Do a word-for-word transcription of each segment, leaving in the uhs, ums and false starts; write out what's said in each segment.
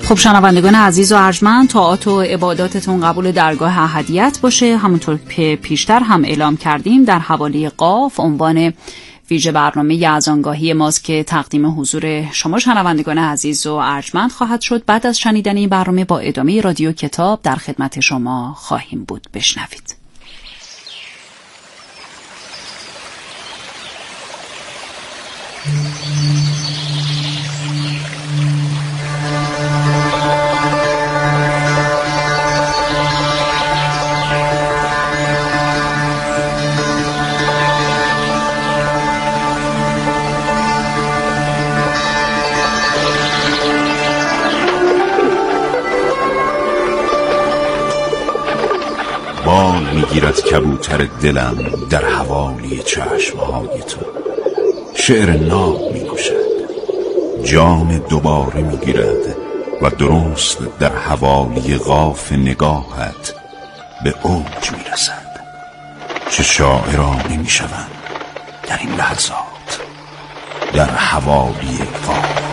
خب شنوندگان عزیز و ارجمند، طاعات و عباداتتون قبول درگاه احدیت باشه. همونطور که پیشتر هم اعلام کردیم در حوالی قاف عنوان ویژه برنامه اذانگاهی ماست که تقدیم حضور شما شنوندگان عزیز و ارجمند خواهد شد. بعد از شنیدن این برنامه با ادامه رادیو کتاب در خدمت شما خواهیم بود. بشنوید. بال میگیرد کبوتر دلم در حوالی چشمهای تو، شعر ناب میکشد، جام دوباره میگیرد و درست در حوالی قاف نگاهت به اوج میرسد. چه شاعرانه میشوند در این لحظات در حوالی قاف.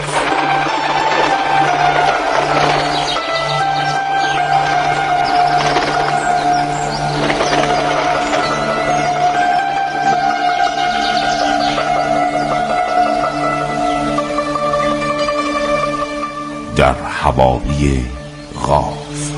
در حوالی قاف.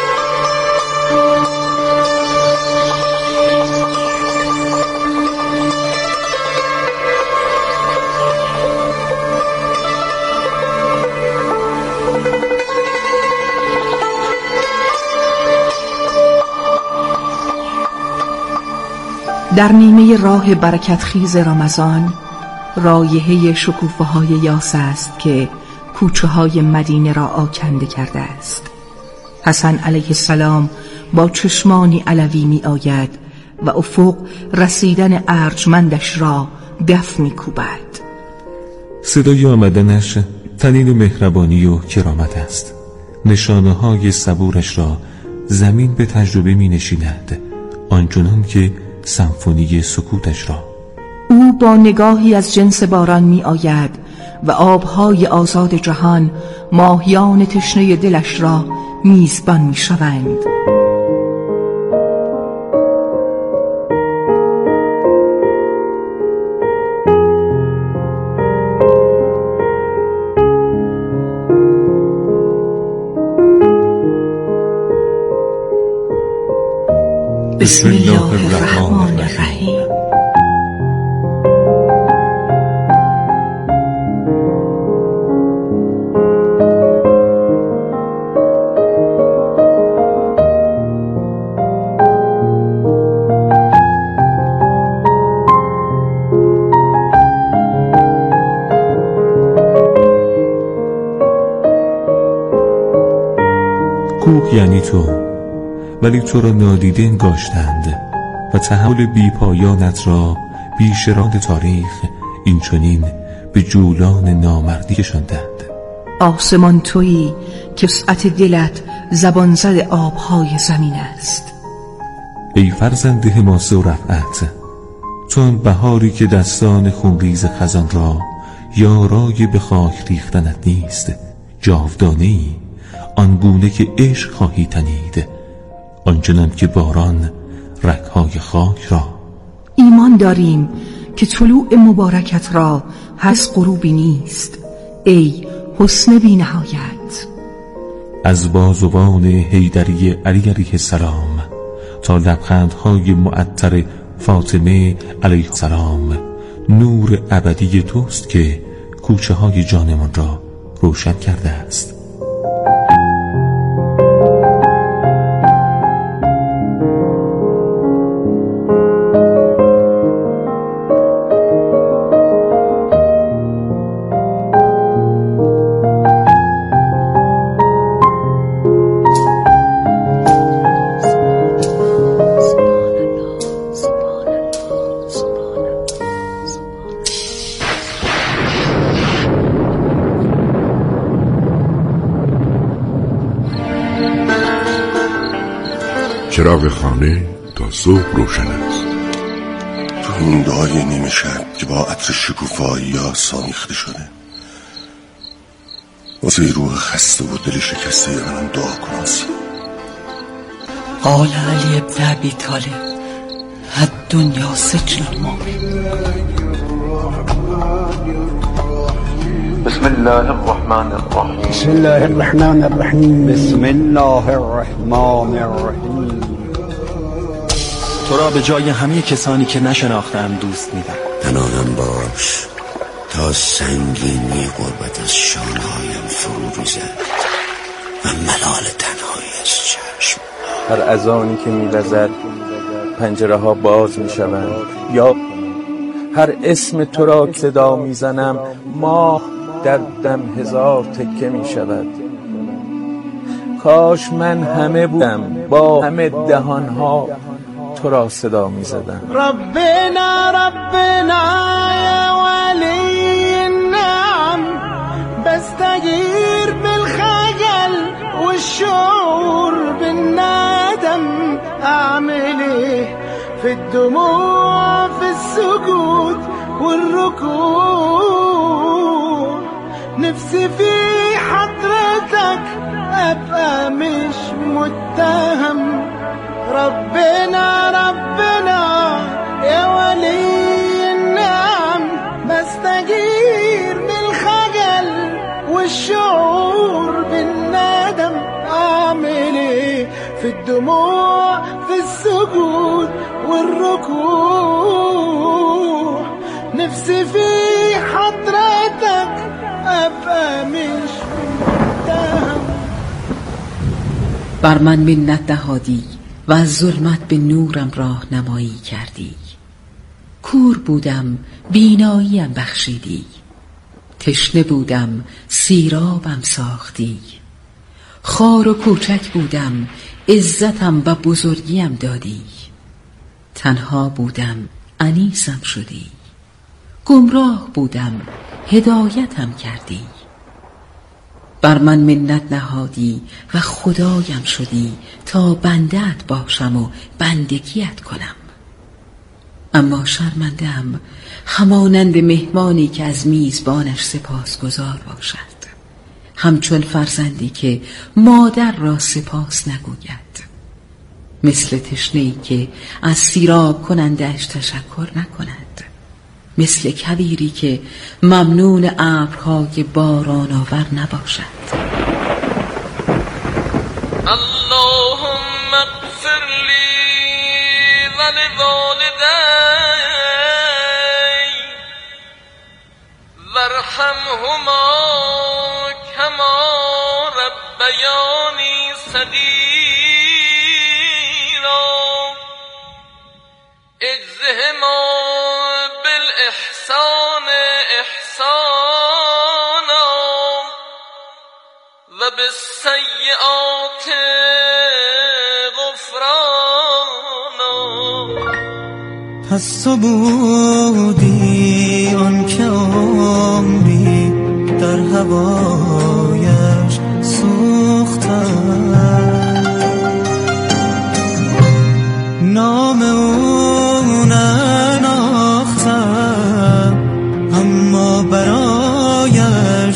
در نیمه راه برکت خیز رمضان رایحه شکوفه های یاس است که کوچه های مدینه را آکنده کرده است. حسن علیه السلام با چشمانی علوی می آید و افق رسیدن ارجمندش را دف می کوبد. صدای آمدنش طنین مهربانی و کرامت است. نشانه های صبورش را زمین به تجربه می نشیند، آنچنان که سمفونی سکوتش را. او با نگاهی از جنس باران می آید و آبهای آزاد جهان ماهیان تشنه دلش را میزبان می شوند. بسم الله الرحمن الرحیم. کوه یعنی تو، ولی تو را نادیده انگاشتند و تحول بی پایانت را بی شراد تاریخ این چنین به جولان نامردی کشاندند. آسمان تویی که وسعت دلت زبان زد آبهای زمین است. ای فرزند حماسه و رفعت، تو آن بهاری که دستان خونریز خزان را یارای به خاک ریختنت نیست، جاودانه‌ای، آن گونه که عشق خواهی تنید، آنچنان که باران رگ‌های خاک را. ایمان داریم که طلوع مبارکت را هست غروبی نیست، ای حسن بی نهایت. از بازوان حیدری علی علیه السلام تا لبخندهای معطر فاطمه علیه السلام، نور ابدی توست که کوچه های جانمان را روشن کرده است. چراغ خانه تا صبح روشن است. روندهای نیمه شب که با عطر شکوفایی یا سامیخته شده، واسه روح خسته و دل شکسته منم دعا کن آسیا. قال علی ابن ابی طالب الدنیا سجن المؤمن. بسم الله الرحمن الرحیم. بسم الله الرحمن الرحیم. بسم الله الرحمن الرحیم. تو را به جای همه کسانی که نشناختم دوست می‌دارم. تنانم باش تا سنگینی غربت از شانهایم فرو ریزد و ملال تنهایی از چشم. هر اذانی که می‌وزد پنجره ها باز می‌شوند، یا هر اسم تو را که صدا می‌زنم ماه در دم هزار تکه می‌شود. کاش من همه بودم با همه دهان‌ها تو را صدا می‌زدم. ربنا ربنا یا ولی النعم بستغیر بالخجل والشعور بالندم. اعمل في الدموع في السجود والركوع. نفسي في حضرتك ابقى مش متهم. ربنا ربنا يا ولي النعم بستغير بالخجل والشعور بالندم. اعمل ايه في الدموع في السجود والركوع. نفسي في حضرتك ابقى مش متهم. بر من منت نهادی و از ظلمت به نورم راهنمایی کردی. کور بودم بیناییم بخشیدی. تشنه بودم سیرابم ساختی. خوار و کوچک بودم عزتم و بزرگیم دادی. تنها بودم انیسم شدی. گمراه بودم هدایتم کردی. بر من منت نهادی و خدایم شدی تا بنده‌ات باشم و بندگیت کنم. اما شرمنده‌ام همانند مهمانی که از میزبانش سپاسگزار باشد، همچون فرزندی که مادر را سپاس نگوید، مثل تشنه‌ای که از سیراب کننده‌اش تشکر نکند، مثل کویری که ممنون ابرهای باران آور نباشد. اللهم اغفر لی ولوالدی وارحمهما کما ربیانی صغیرا. اجزهما بالإحسان إحسانا وبالسيئات غفرانا. پس تو بودی آن که عمری در هوایش سوختم. نام او نناختم اما برایش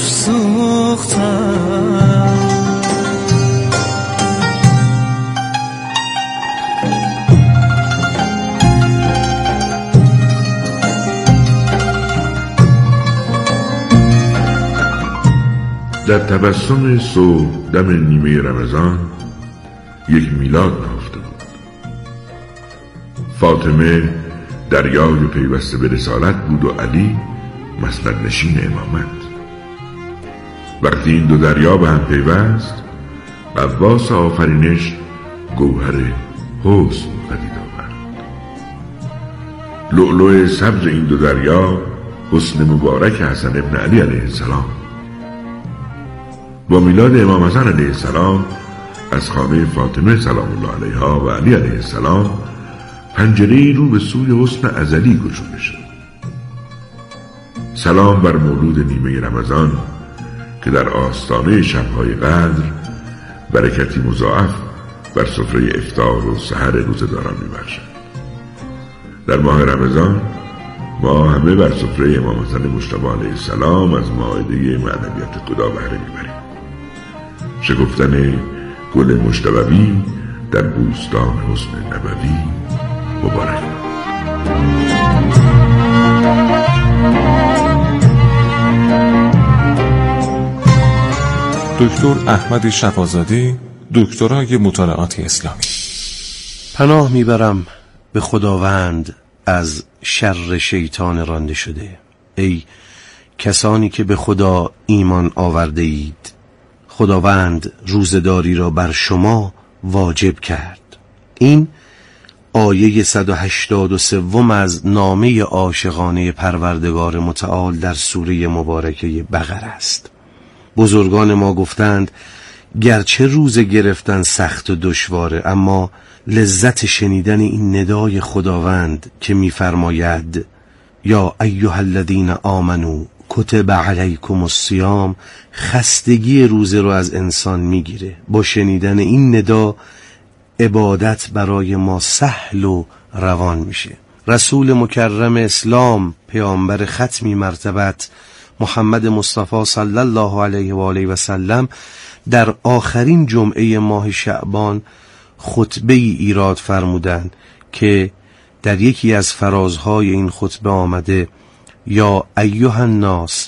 سوختم. در تبسم صبح دم نیمه رمضان یک میلاد نهفته بود. فاطمه دریای پیوسته به رسالت بود و علی مسند نشین امامت. وقتی این دو دریا به هم پیوست، غواص آفرینش گوهر حسن پدید آورد. لؤلؤ سبز این دو دریا حسن مبارک حسن ابن علی علیه السلام. با میلاد امام حسن علیه السلام از خانه فاطمه سلام الله علیها و علی علیه السلام پنجره‌ای رو به سوی حسن ازلی گشوده شد. سلام بر مولود نیمه رمضان که در آستانه شب‌های قدر برکتی مضاعف بر سفره افطار و سحر روزه‌داران می‌بخشد. در ماه رمضان ما همه بر سفره امام حسن مجتبی علیه السلام از مائده معنویت خدا بهره می‌بریم. شکفتن گل مجتبی در بوستان حسن نبوی مبارک. دکتر احمد شفازاده، دکترای مطالعات اسلامی. پناه میبرم به خداوند از شر شیطان رانده شده. ای کسانی که به خدا ایمان آورده اید، خداوند روزداری را بر شما واجب کرد. این آیه صد و هشتاد و سه از نامه عاشقانه پروردگار متعال در سوره مبارکه بقره است. بزرگان ما گفتند گرچه روزه گرفتن سخت و دشواره، اما لذت شنیدن این ندای خداوند که می‌فرماید یا ایها الذین آمنو کتب علیکم الصیام، خستگی روزه رو از انسان میگیره. با شنیدن این ندا عبادت برای ما سهل و روان میشه. رسول مکرم اسلام، پیامبر ختمی مرتبت محمد مصطفی صلی الله علیه و آله و سلم، در آخرین جمعه ماه شعبان خطبه ای ایراد فرمودند که در یکی از فرازهای این خطبه آمده یا ایها الناس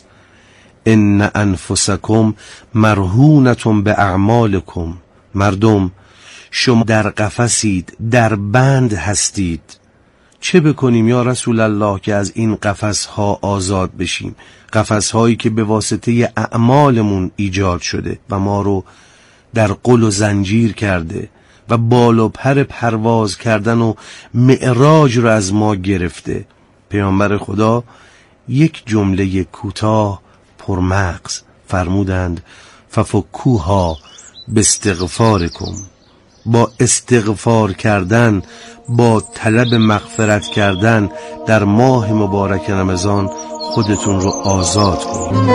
ان انفسکم مرهونتون به اعمالکم. مردم شما در قفسید، در بند هستید. چه بکنیم یا رسول الله که از این قفسها آزاد بشیم؟ قفسهایی که به واسطه اعمالمون ایجاد شده و ما رو در قل و زنجیر کرده و بال و پر پرواز کردن و معراج رو از ما گرفته. پیامبر خدا یک جمله کوتاه پرمغز فرمودند ففکوها باستغفارکم. با استغفار کردن، با طلب مغفرت کردن در ماه مبارک رمضان خودتون رو آزاد کنید.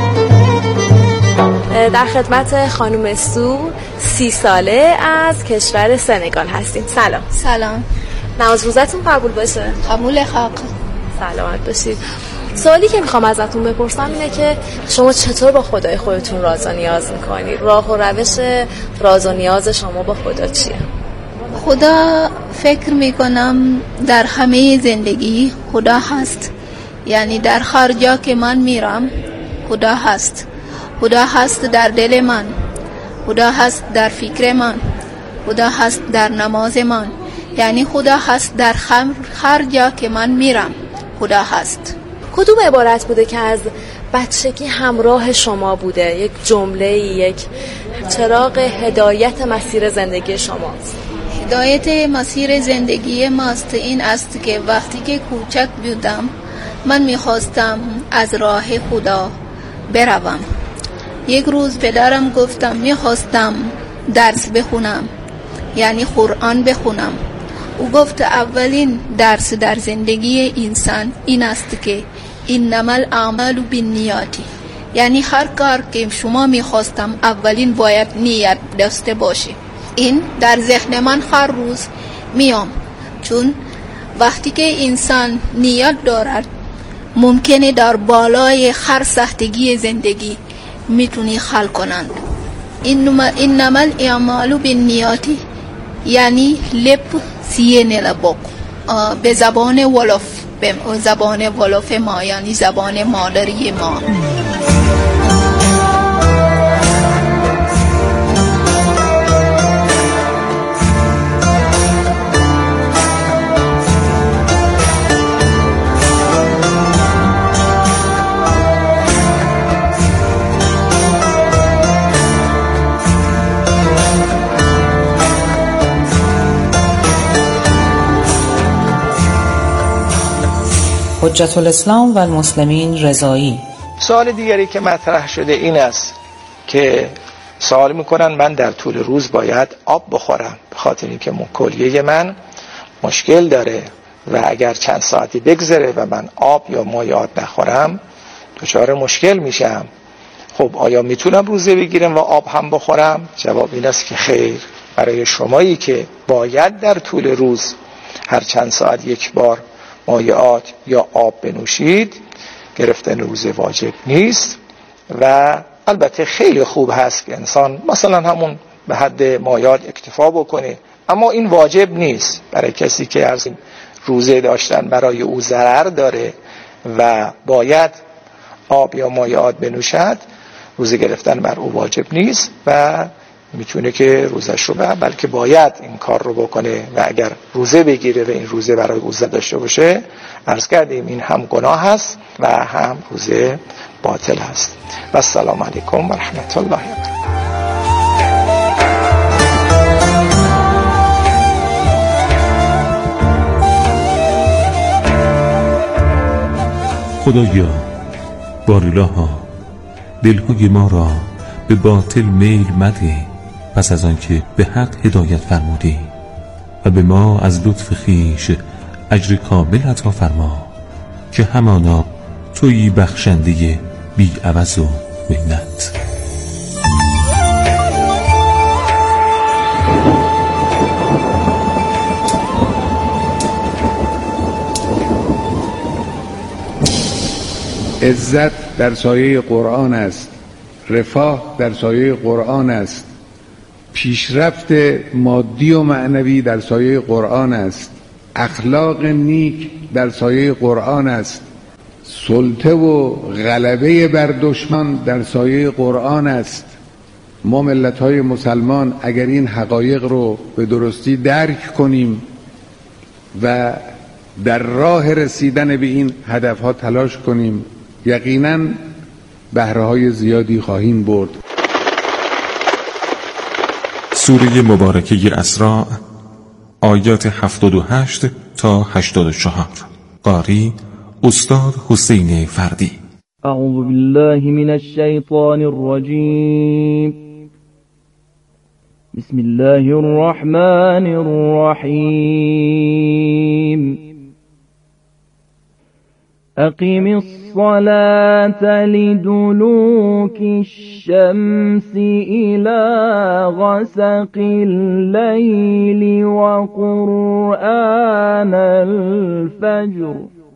در خدمت خانم سو، سی ساله از کشور سنگال هستیم. سلام. سلام. نماز روزتون قبول باشه. قبول حق. سلامت باشید. سوالی که میخوام ازتون بپرسم اینه که شما چطور با خدای خودتون راز و نیاز میکنید؟ راه و روش راز و نیاز شما با خدا چیه؟ خدا فکر میکنم در همه زندگی خدا هست. یعنی در هر جا که من میرم خدا هست. خدا هست در دل من، خدا هست در فکر من، خدا هست در نماز من. یعنی خدا هست در هر جا که من میرم خدا هست. کدوم عبارت بوده که از بچگی همراه شما بوده؟ یک جمله، یک چراغ هدایت مسیر زندگی شماست؟ هدایت مسیر زندگی ماست این است که وقتی که کوچک بودم من میخواستم از راه خدا بروم. یک روز پدرم گفتم میخواستم درس بخونم، یعنی قرآن بخونم. او گفت اولین درس در زندگی انسان این است که انما الاعمال بالنیات. یعنی هر کار که شما میخواستم اولین باید نیت داشته باشه. این در ذهن من هر روز میام، چون وقتی که انسان نیت دارد ممکنه در بالای هر سختگی زندگی میتونی حل کنند. انما الاعمال بالنیات یعنی لب سینه لبک به زبان ولف، به زبان ولف ما یعنی زبان مادری ما. حجت الاسلام و المسلمین رضایی. سوال دیگری که مطرح شده این است که سوال میکنن من در طول روز باید آب بخورم به خاطر اینکه کلیه من مشکل داره و اگر چند ساعتی بگذره و من آب یا مایعات نخورم دچار مشکل میشم. خب آیا میتونم روزه بگیرم و آب هم بخورم؟ جواب این است که خیر. برای شمایی که باید در طول روز هر چند ساعت یک بار مایعات یا آب بنوشید گرفتن روزه واجب نیست و البته خیلی خوب هست که انسان مثلا همون به حد مایات اکتفا بکنه، اما این واجب نیست برای کسی که از روزه داشتن برای او ضرر داره و باید آب یا مایات بنوشد. روزه گرفتن بر او واجب نیست و میتونه که روزش رو به بلکه باید این کار رو بکنه و اگر روزه بگیره و این روزه برای او ضرر داشته باشه، عرض کردیم این هم گناه هست و هم روزه باطل هست. و السلام علیکم و رحمت الله و برکاته. خدایا باریلاها دلهای ما را به باطل میل مده، پس از آنکه به حق هدایت فرمودی و به ما از لطف خویش اجر کامل عطا فرما که همانا تویی بخشنده بی عوض و منت. عزت در سایه قرآن است، رفاه در سایه قرآن است، پیشرفت مادی و معنوی در سایه قرآن است، اخلاق نیک در سایه قرآن است، سلطه و غلبه بر دشمن در سایه قرآن است. ما ملت‌های مسلمان اگر این حقایق رو به درستی درک کنیم و در راه رسیدن به این هدفها تلاش کنیم، یقیناً بهره‌های زیادی خواهیم برد. سوره مبارکه اسراء آیات هفتاد و هشت تا هشتاد و چهار. قاری استاد حسین فردی. اعوذ بالله من الشیطان الرجیم. بسم الله الرحمن الرحیم. أقم الصلاة لدلوك الشمس إلى غسق الليل وقرآن الفجر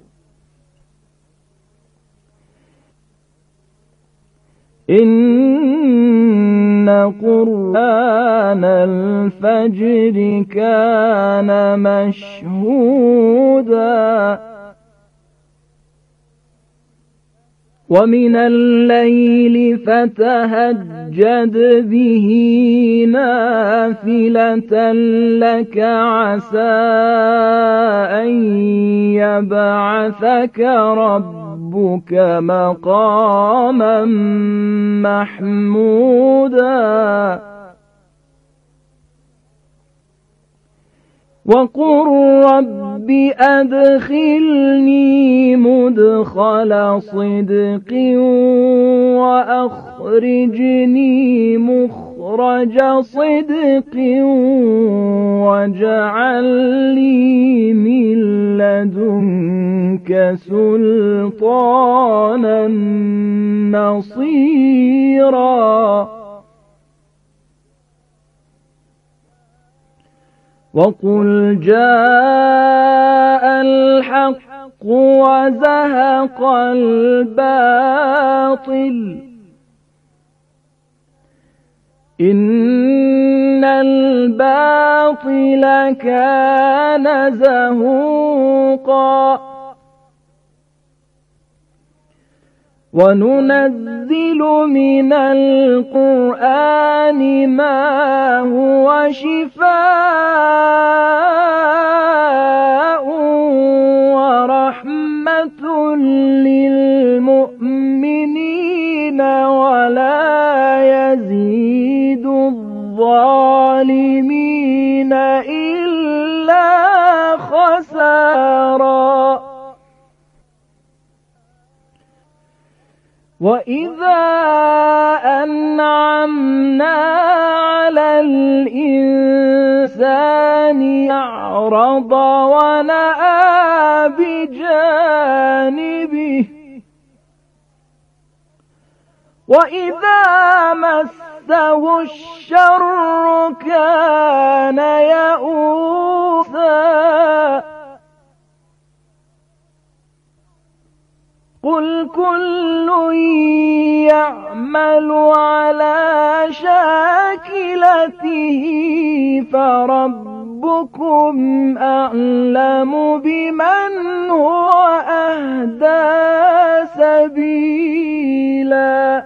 إن قرآن الفجر كان مشهودا ومن الليل فتهجد به نافلة لك عسى أن يبعثك ربك مقاما محمودا وقل رب أدخلني مدخل صدق وأخرجني مخرج صدق واجعل لي من لدنك سلطانا نصيرا وقل جاء الحق وزهق الباطل إن الباطل كان زهوقا وننزل من القرآن ما هو شفاء ورحمة للمؤمنين ولا يزيد الظالمين إلا خسارا وإذا أنعمنا على الإنسان أعرض ونأى بجانبه وإذا مسه الشر كان يئوسا قل كل يعمل على شاكلته فربكم أعلم بمن هو أهدى سبيلا.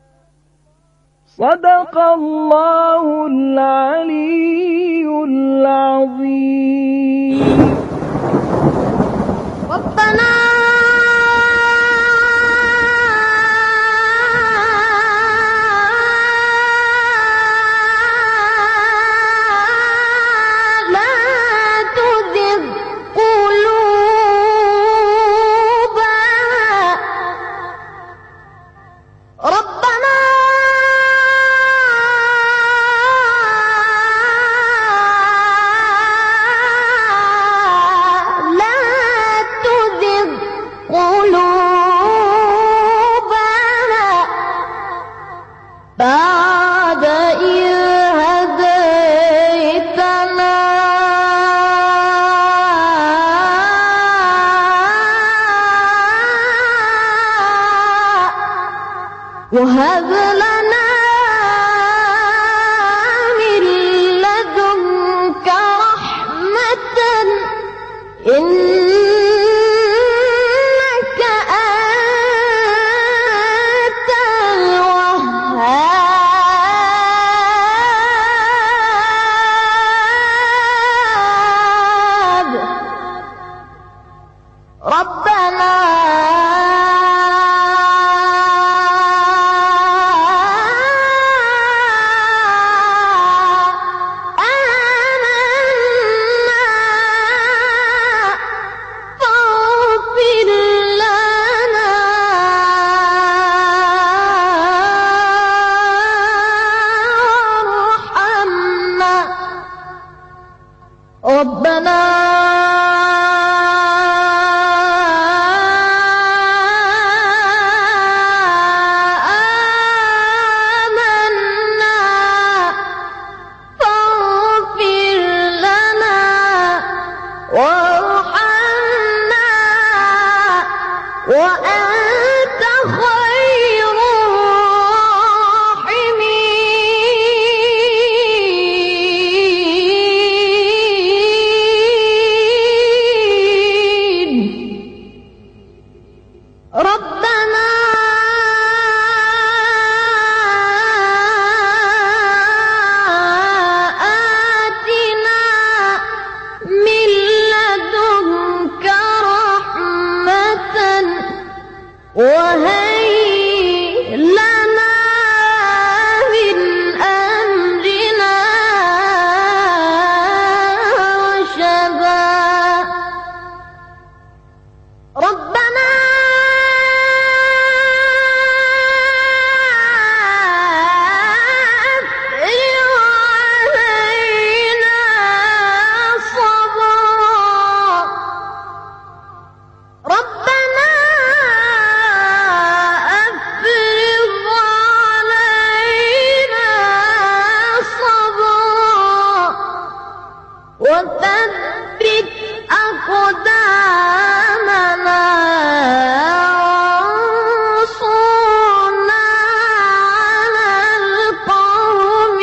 صدق الله العلي العظيم. ربنا بعد إذ هديتنا وهب لنا من لدنك رحمة إنك أنت الوهاب. ربنا ربنا آمنا فاغفر لنا وارحمنا وأنت خير ربنا آتنا من لدنك رحمة وهيئ لنا من أمرنا رشدا. ربنا وثبت أقدامنا وانصرنا على القوم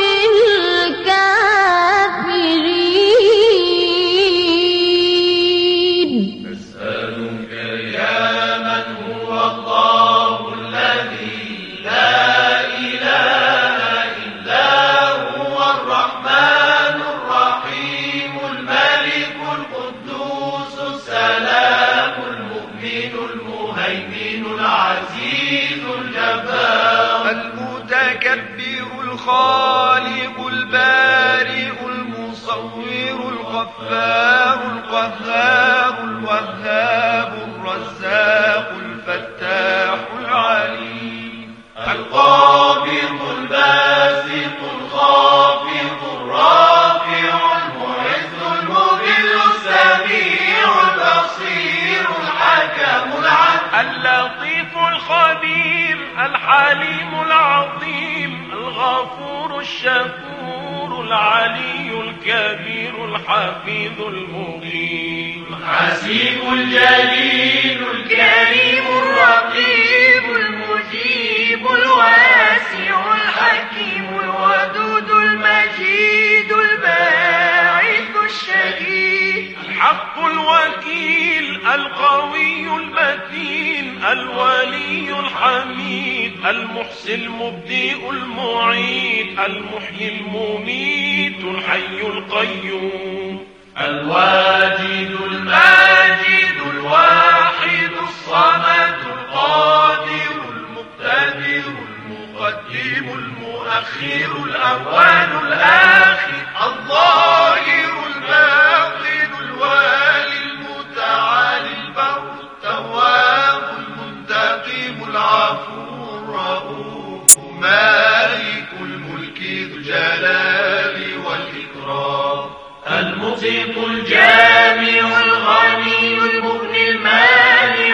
الكافرين. نسألك يا من هو الله الذي لا إله إلا هو الرحمن الرحيم الملك القدوس السلام المؤمن المهيمن العزيز الجبار المتكبر الخالق البارئ المصور الغفار القهار الوهاب الرزاق الفتاح العليم القابض الباسط الخافض الرافع المعز المذل السميع البصير الحكم العدل اللطيف الخبير الحليم العظيم الغفور الشكور العلي الكبير الحفيظ المقيم الحسيب الجليل الكريم الرقيب المجيب الوهاب القوي المتين الولي الحميد المحسن المبدئ المعيد المحيي المميت الحي القيوم الواجد الماجد الواحد الصمد القادر المقتدر المقدم المؤخر الأول الآخر الظاهر الباطن الوالي المتعالي البر التواب المنتقم العفو الرؤوف مالك الملك ذو الجلال والإكرام المطيق الجامع الغني المغني المانع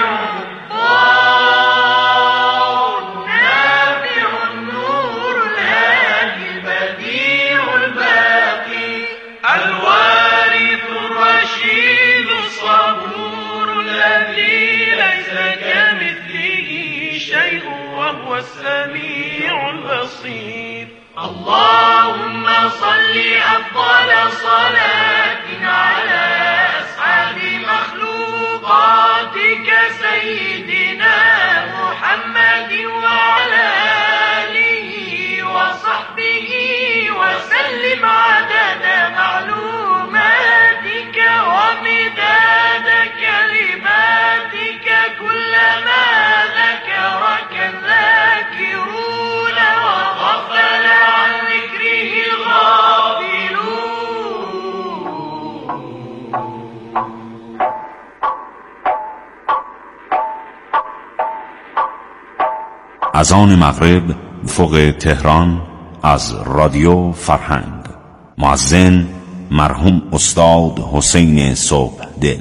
الضار النافع النور الهادي البديع الباقي الوارث الرشيد الصبور الذي ليس كمثله شيء وهو السميع البصير اللهم صل أفضل صلاة على أسعد مخلوقاتك سيدنا محمد وعلى آله وصحبه وسلم عدد معلوماتك ومداد كلماتك كلما ذكرك الذاكرون وغفل عن ذكره اذان مغرب فوق تهران از رادیو فرهنگ. مؤذن مرحوم استاد حسین صبح دل.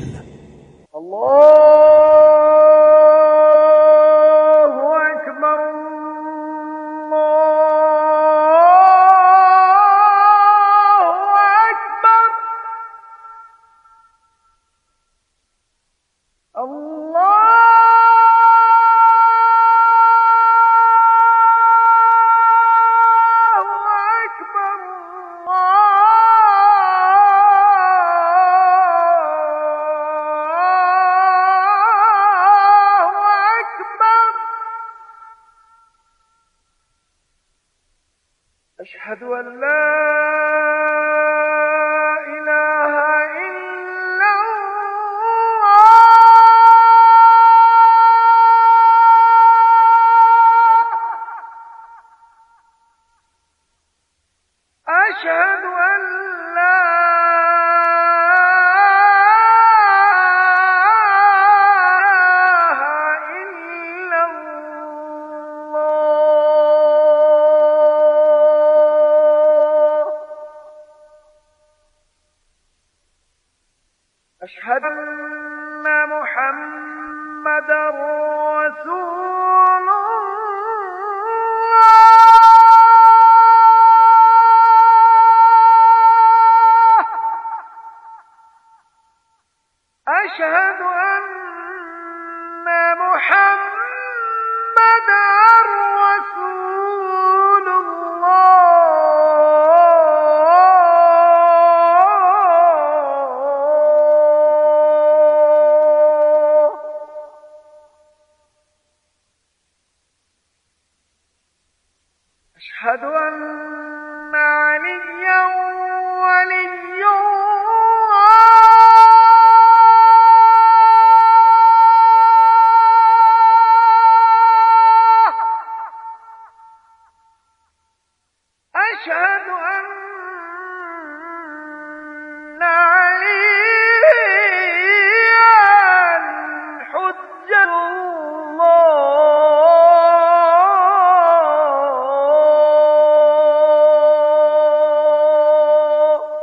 أشهد أن لا إله إلا الله أشهد أن لا أشهد أن محمدا رسول الله أشهد أن محمدا رسول